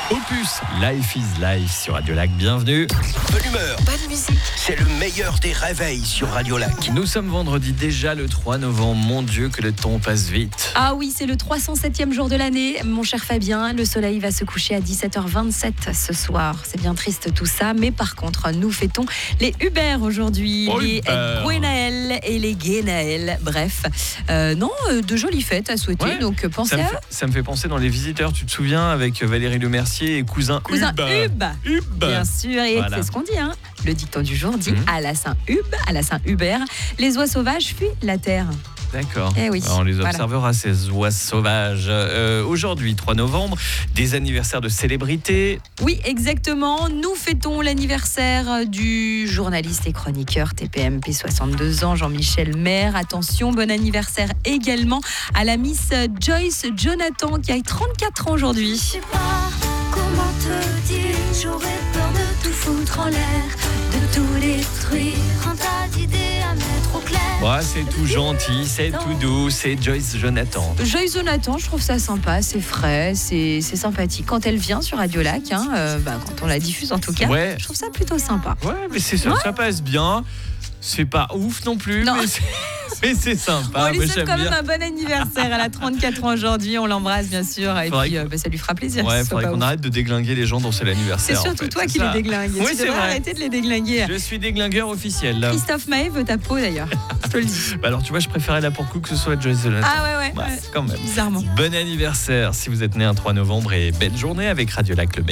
Opus, Life is Life sur Radio Lac, bienvenue. Bonne humeur, Bonne musique. c'est le meilleur des réveils sur Radio Lac. Nous sommes vendredi déjà le 3 novembre, mon Dieu que le temps passe vite. Ah oui, c'est le 307e jour de l'année. Mon cher Fabien, le soleil va se coucher à 17h27 ce soir. C'est bien triste tout ça, mais par contre, nous fêtons les Hubert aujourd'hui, Oh, les Hubert. Gwenaël et les Guénaël. Bref, de jolies fêtes à souhaiter, Ouais. donc pensez à eux. Ça me fait penser dans Les Visiteurs, tu te souviens, avec Valérie Lemercier et cousin Hub. Hub. Bien sûr, et Voilà. c'est ce qu'on dit. Hein. Le dicton du jour dit à la Saint-Hub, à la Saint-Hubert, les oies sauvages fuient la terre. D'accord. Eh oui, Alors, on les voilà. observera, ces oies sauvages. Aujourd'hui, 3 novembre, des anniversaires de célébrités. Oui, exactement. Nous fêtons l'anniversaire du journaliste et chroniqueur TPMP, 62 ans, Jean-Michel Maire. Attention, bon anniversaire également à la Miss Joyce Jonathan qui a 34 ans aujourd'hui. Je sais pas comment te dire, j'aurais peur de tout foutre en l'air, de tout détruire, un tas d'idées à mettre au clair. Ouais, c'est tout gentil, c'est tout doux, c'est Joyce Jonathan. Joyce Jonathan, je trouve ça sympa, c'est frais, c'est sympathique. Quand elle vient sur Radio Lac, quand on la diffuse en tout cas, Ouais. je trouve ça plutôt sympa. Ouais, mais c'est ça, ça passe bien. C'est pas ouf non plus, Non. mais c'est sympa. On lui Moi, souhaite j'aime quand même bien. un bon anniversaire. Elle a 34 ans aujourd'hui, on l'embrasse bien sûr. Et Faudrait puis ça lui fera plaisir. Ouais, que ce soit faudrait pas qu'on ouf. arrête de déglinguer les gens dont c'est C'est l'anniversaire. en surtout fait. toi C'est qui ça. les déglingues. Oui, Tu c'est devrais vrai. arrêter de les déglinguer. Je suis déglingueur officiel. Là. Christophe Maé veut ta peau d'ailleurs. Je te le dis. Bah alors, tu vois, je préférais là pour le coup que ce soit Joyce Jonathan. Ah ouais. Ouais, quand même. Bizarrement. Bon anniversaire si vous êtes né un 3 novembre et belle journée avec Radio Lac le